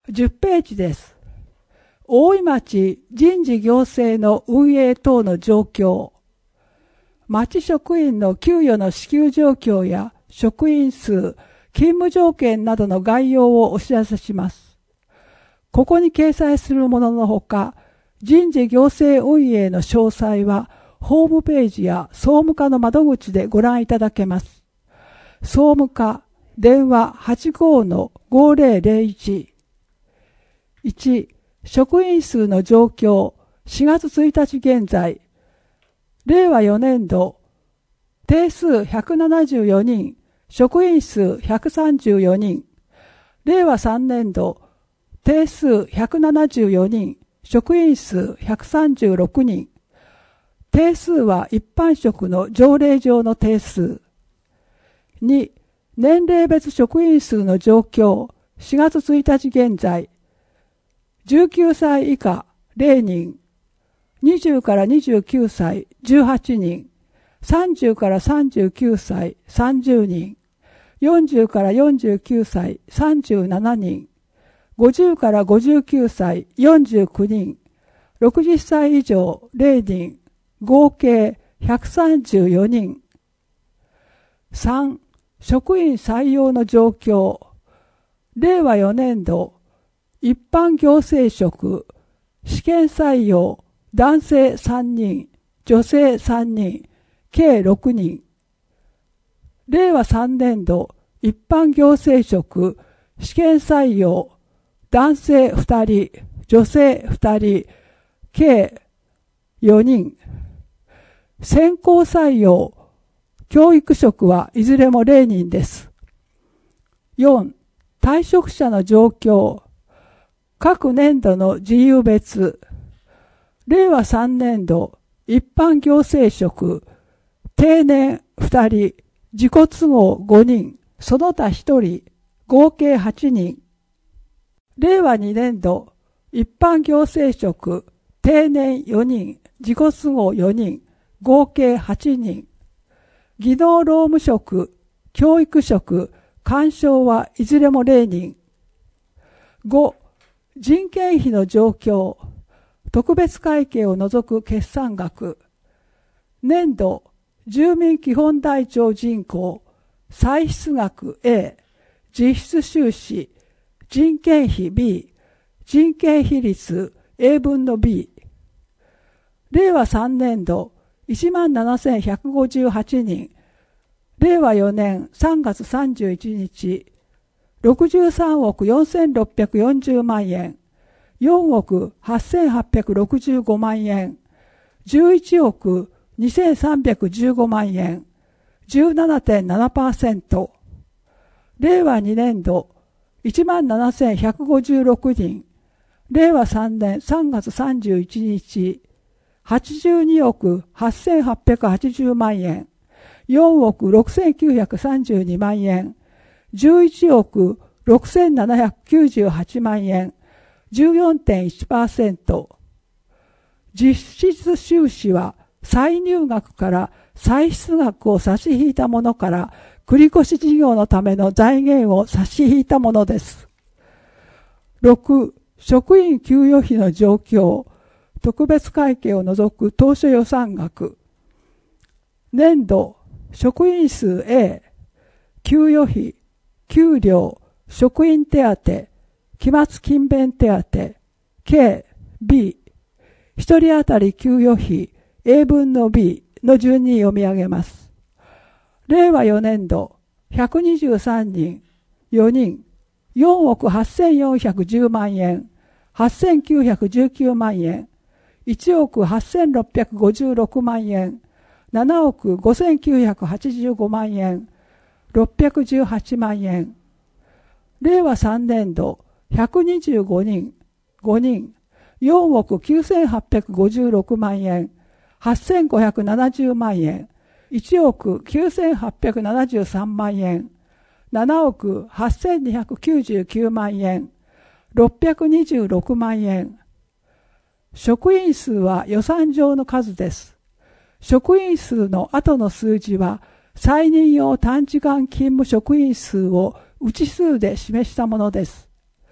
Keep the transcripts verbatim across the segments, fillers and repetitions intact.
じゅっページです。大井町人事行政の運営等の状況。町職員の給与の支給状況や職員数、勤務条件などの概要をお知らせします。ここに掲載するもののほか、人事行政運営の詳細は、ホームページや総務課の窓口でご覧いただけます。総務課、電話 はちごーのごーぜろぜろいち。いち、職員数の状況、しがつついたち現在。れいわよねんど、定数ひゃくななじゅうよにん、職員数ひゃくさんじゅうよにん。れいわさんねんど、定数ひゃくななじゅうよにん、職員数ひゃくさんじゅうろくにん。定数は一般職の条例上の定数。に、年齢別職員数の状況、しがつついたち現在。じゅうきゅうさい以下、ぜろにん。にじゅうからにじゅうきゅうさい、じゅうはちにん。さんじゅうからさんじゅうきゅうさい、さんじゅうにん。よんじゅうからよんじゅうきゅうさい、さんじゅうななにん。ごじゅうからごじゅうきゅうさい、よんじゅうきゅうにん。ろくじゅっさい以上、ぜろにん。合計ひゃくさんじゅうよにん。さん、職員採用の状況。れいわよねんど、一般行政職、試験採用、男性さんにん、女性さんにん、計ろくにん。れいわさんねんど、一般行政職、試験採用、男性ふたり、女性ふたり、計よにん。先行採用、教育職はいずれもぜろにんです。よん、退職者の状況、各年度の事由別、れいわさんねんど、一般行政職、定年ふたり、自己都合ごにん、その他ひとり、合計はちにん。れいわにねんど、一般行政職、定年よにん、自己都合よにん、合計はちにん。技能労務職、教育職、官賞はいずれもぜろにん。ご、人件費の状況、特別会計を除く決算額、年度、住民基本台帳人口、歳出額 A、実質収支、人件費 B、人件費率 A 分の B。れいわさんねんど、いちまんななせんひゃくごじゅうはちにん。れいわよねんさんがつさんじゅういちにち、ろくじゅうさんおくよんせんろっぴゃくよんじゅうまんえん、よんおくはっせんはっぴゃくろくじゅうごまんえん、じゅういちおくにせんさんびゃくじゅうごまんえん、じゅうななてんななパーセント。れいわにねんど、いちまんななせんひゃくごじゅうろくにん。れいわさんねんさんがつさんじゅういちにち、はちじゅうにおくはっせんはっぴゃくはちじゅうまんえん、よんおくろくせんきゅうひゃくさんじゅうにまんえん、じゅういちおくろくせんななひゃくきゅうじゅうはちまんえん、じゅうよんてんいちパーセント。実質収支は歳入額から歳出額を差し引いたものから繰越事業のための財源を差し引いたものです。ろく、職員給与費の状況、特別会計を除く当初予算額。年度、職員数 A、給与費、給料、職員手当、期末勤勉手当、計 B、一人当たり給与費 A 分の B の順に読み上げます。れいわよねんど、ひゃくにじゅうさんにん、よにん、よんおくはっせんよんひゃくじゅうまんえん、はっせんきゅうひゃくじゅうきゅうまんえん、いちおくはっせんろっぴゃくごじゅうろくまんえん、ななおくごせんきゅうひゃくはちじゅうごまんえん、ろっぴゃくじゅうはちまんえん。れいわさんねんど、ひゃくにじゅうごにん、ごにん、よんおくきゅうせんはっぴゃくごじゅうろくまんえん、はっせんごひゃくななじゅうまんえん、いちおくきゅうせんはっぴゃくななじゅうさんまんえん、ななおくはっせんにひゃくきゅうじゅうきゅうまんえん、ろっぴゃくにじゅうろくまんえん。職員数は予算上の数です。職員数の後の数字は、再任用短時間勤務職員数を内数で示したものです。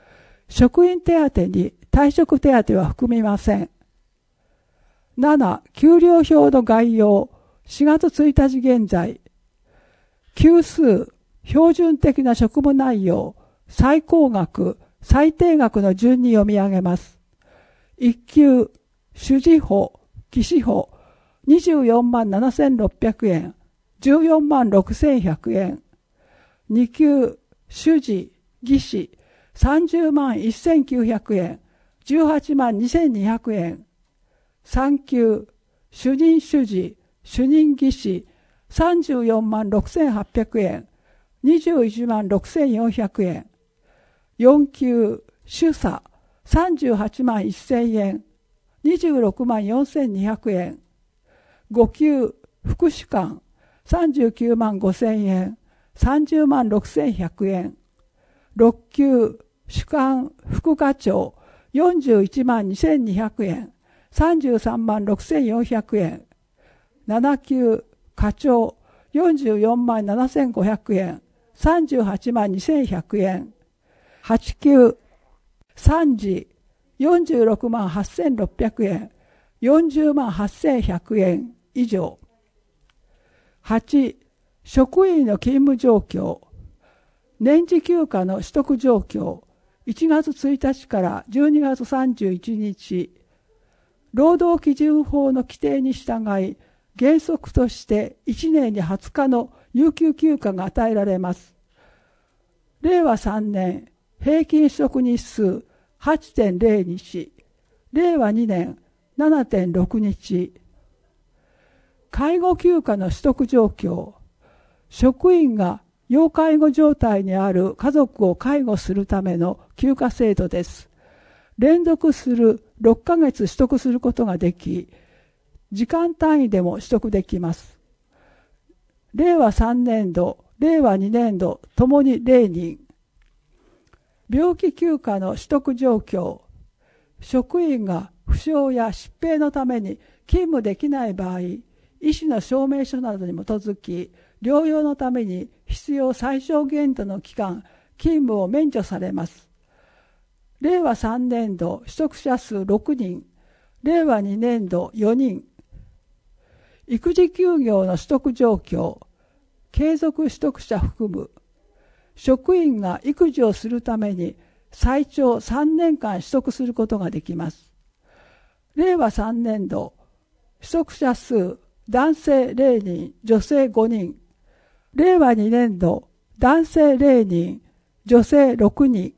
職員手当に退職手当は含みません。なな、給料表の概要、しがつついたち現在、級数、標準的な職務内容、最高額、最低額の順に読み上げます。いっ級、主事法、技師法、にじゅうよんまんななせんろっぴゃくえん、じゅうよんまんろくせんひゃくえん。に級、主事、技師、さんじゅうまんせんきゅうひゃくえん、じゅうはちまんにせんにひゃくえん。さん級、主任主事、主任技師、さんじゅうよんまんろくせんはっぴゃくえん、にじゅういちまんろくせんよんひゃくえん。よん級、主査、さんじゅうはちまんせんえん、にじゅうろくまんよんせんにひゃくえん。ご級、副主幹、さんじゅうきゅうまんごせんえん、さんじゅうまんろくせんひゃくえん。ろっ級、主幹、副課長、よんじゅういちまんにせんにひゃくえん、さんじゅうさんまんろくせんよんひゃくえん。なな級、課長、よんじゅうよんまんななせんごひゃくえん、さんじゅうはちまんにせんひゃくえん。はち級、参事、よんじゅうろくまんはっせんろっぴゃくえん、よんじゅうまんはっせんひゃくえん以上。はち、職員の勤務状況、年次休暇の取得状況、いちがつついたちからじゅうにがつさんじゅういちにち、労働基準法の規定に従い、原則としていちねんにはつかの有給休暇が与えられます。れいわさんねん、平均取得日数 はちてんれいにち、れいわにねん ななてんろくにち。介護休暇の取得状況、職員が要介護状態にある家族を介護するための休暇制度です。連続するろっかげつ取得することができ、時間単位でも取得できます。れいわさんねんど、れいわにねんどともにれいにん。病気休暇の取得状況、職員が負傷や疾病のために勤務できない場合、医師の証明書などに基づき、療養のために必要最小限度の期間、勤務を免除されます。れいわさんねんど取得者数ろくにん、れいわにねんどよにん。育児休業の取得状況、継続取得者含む。職員が育児をするために最長さんねんかん取得することができます。れいわさんねんど取得者数、男性れいにん、女性ごにん。れいわにねんど男性れいにん、女性ろくにん。